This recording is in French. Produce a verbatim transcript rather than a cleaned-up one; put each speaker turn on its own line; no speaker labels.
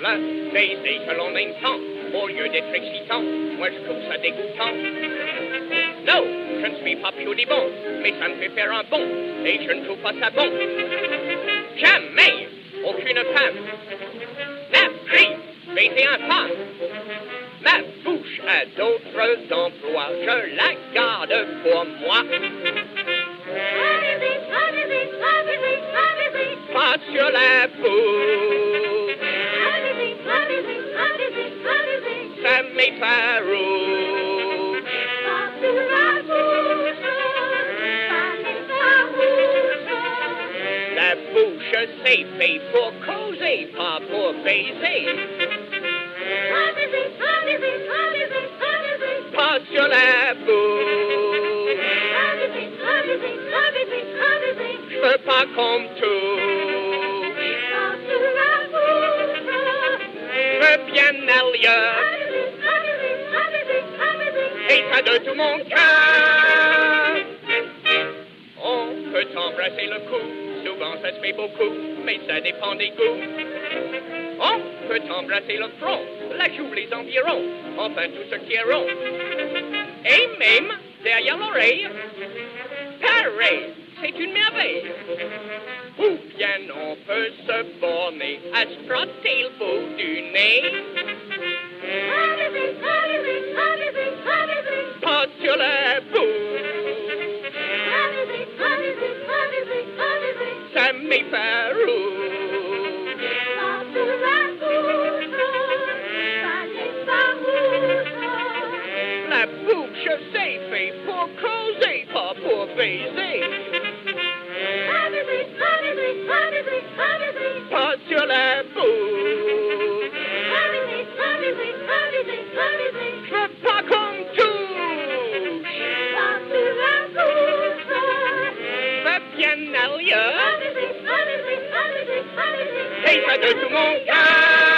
baiser que l'on aime tant, au lieu d'être excitant, moi je trouve ça dégoûtant. Non, je ne suis pas puribond, mais ça me fait faire un bond, et je ne trouve pas ça bon. Jamais aucune femme n'a pris baiser un femme. Ma bouche a d'autres emplois, je la garde pour moi. Pas sur la bouche, ça m'effarouche. La bouche, c'est fait pour causer, pas pour baiser. Pas sur la bouche, je veux pas qu'on me touche. Je veux bien ailleurs, et ça de tout mon cœur. On peut embrasser le cou, souvent ça se fait beaucoup, mais ça dépend des goûts. On peut embrasser le front, la joue, les environs, enfin tout ce qui est rond. Et même derrière l'oreille, pareil, c'est une merveille. Ou bien on peut se borner à se frotter le bout du nez. Pas sur la bouche, ça m'effarouche. La bouche, c'est fait pour causer, pas pour baiser. Pas sur la bouche, je veux pas qu'on me touche. Je veux bien ailleurs, et ça de tout mon cœur.